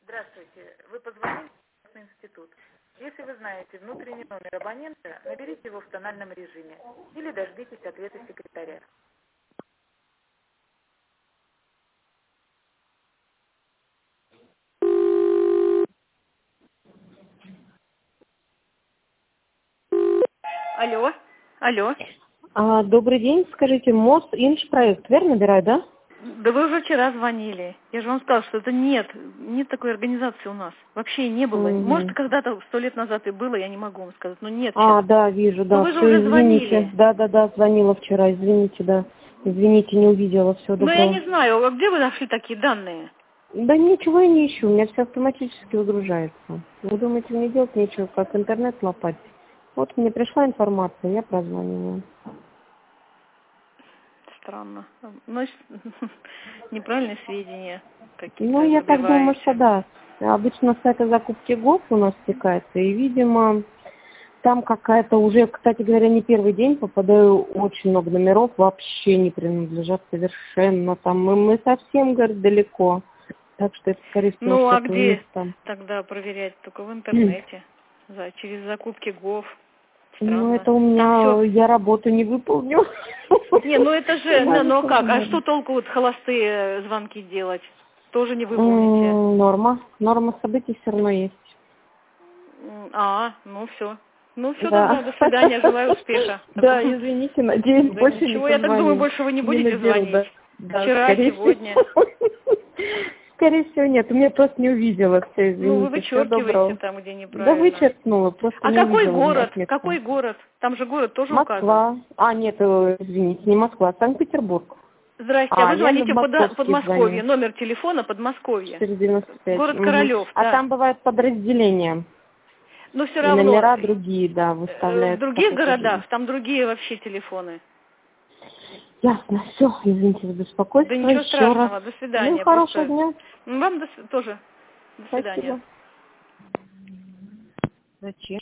Здравствуйте. Вы позвонили в частный институт. Если вы знаете внутренний номер абонента, наберите его в тональном режиме или дождитесь ответа секретаря. Алло. Алло. Добрый день, скажите, МОЗ Инжпроект, верно набираю, да? Да вы уже вчера звонили. Я же вам сказала, что это нет такой организации у нас. Вообще не было. Может, когда-то 100 лет назад и было, я не могу вам сказать, но нет сейчас. Да, вижу, да. Но вы же Всё, уже извините. звонили. Да, звонила вчера, извините, да. Извините, не увидела, все Ну, я доброго. не знаю, а где вы нашли такие данные? Да ничего я не ищу, у меня все автоматически выгружается. Вы думаете, мне делать нечего, как интернет лопать? Вот мне пришла информация, я прозвонила. Странно. Значит, неправильные сведения Ну, какие-то я так думаю, что забиваете. да. Обычно с этой закупки ГОП у нас стекается, и, видимо, там какая-то уже, кстати говоря, не первый день попадаю, очень много номеров вообще не принадлежат совершенно. Там мы совсем, говорит, далеко. Так что это, скорее всего, Ну, а что-то у них где там. тогда проверять? Только в интернете. Через закупки ГОВ. Ну, Странно. это у Там все. меня, я работу не выполню. Не, ну это же, ну как? А Норма. что толку вот холостые звонки делать? Тоже не выполните. Норма событий все равно есть. Ну все. Ну все тогда, Да. до свидания, желаю успеха. Да, извините, надеюсь, Да больше не ничего, я так думаю, позвоню. больше вы не Не будете наберу, звонить. да. Да, Вчера, скорее сегодня. всего. Скорее всего, нет. Я просто не увидела. Все, Ну, вы извините. Всего вычеркиваете доброго. там, где Да неправильно. вычеркнула, просто А не какой увидела в город? отметке. Какой город? Там же город тоже указан. Москва. Нет, извините, не Москва, Санкт-Петербург. Здрасте, а вы Я звоните в в московский Подмосковье, звоню. номер телефона Подмосковье. 495. Город Королев, А да. там бывают подразделения. Но все И равно номера другие, да, в выставляют других какой-то. городах там другие вообще телефоны. Ясно, все, извините за Да беспокойство ничего еще раз. страшного, до Ну и свидания. хорошего Просто дня. вам тоже до свидания. Спасибо. Зачем?